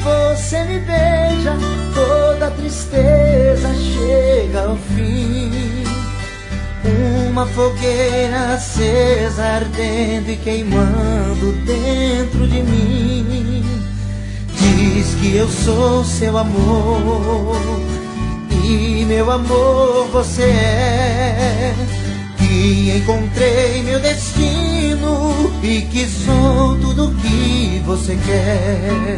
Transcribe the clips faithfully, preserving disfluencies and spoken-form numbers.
você me beija, toda tristeza chega ao fim. Uma fogueira acesa, ardendo e queimando dentro de mim. Diz que eu sou seu amor, e meu amor você é. Que encontrei meu destino e que sou tudo que você quer.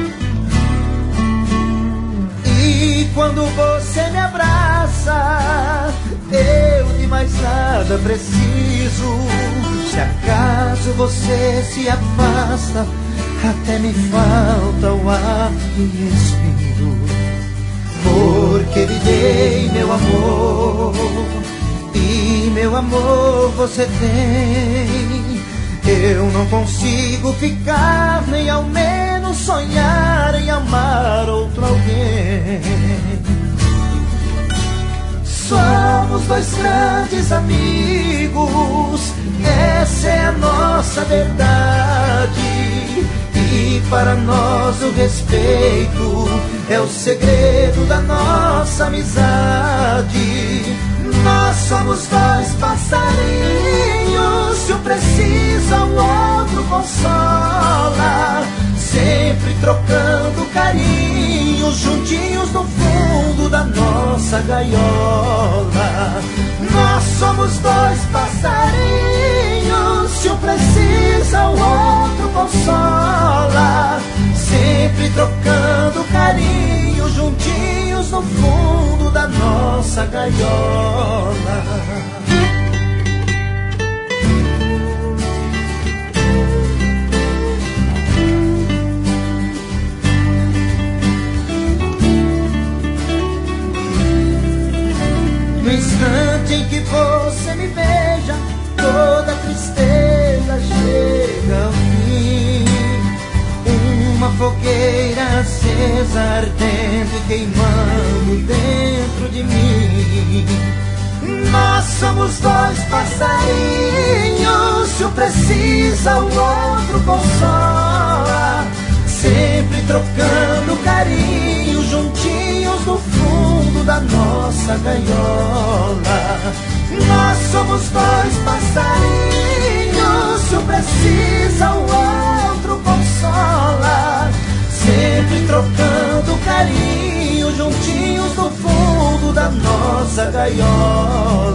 E quando você me abraça, eu de mais nada preciso. Se acaso você se afasta, até me falta o ar que respiro. Porque lhe dei meu amor, e meu amor você tem. Eu não consigo ficar, nem ao menos sonhar em amar outro alguém. Somos dois grandes amigos, essa é a nossa verdade. E para nós o respeito é o segredo da nossa amizade. Nós somos dois passarinhos, se um precisa o outro consola. Sempre trocando carinhos, juntinhos no fundo da nossa gaiola. Nós somos dois passarinhos, se um precisa o outro consola. Sempre trocando carinho, juntinhos no fundo da nossa gaiola. No instante em que você me beija, toda tristeza chega ao fim. Uma fogueira acesa, ardendo e queimando dentro de mim. Nós somos dois passarinhos, se um precisa o outro consola. Sempre trocando carinho, juntinhos no fundo da nossa gaiola. Nós somos dois passarinhos, se um precisa o outro consola. Sempre trocando carinho, juntinhos no fundo da nossa gaiola.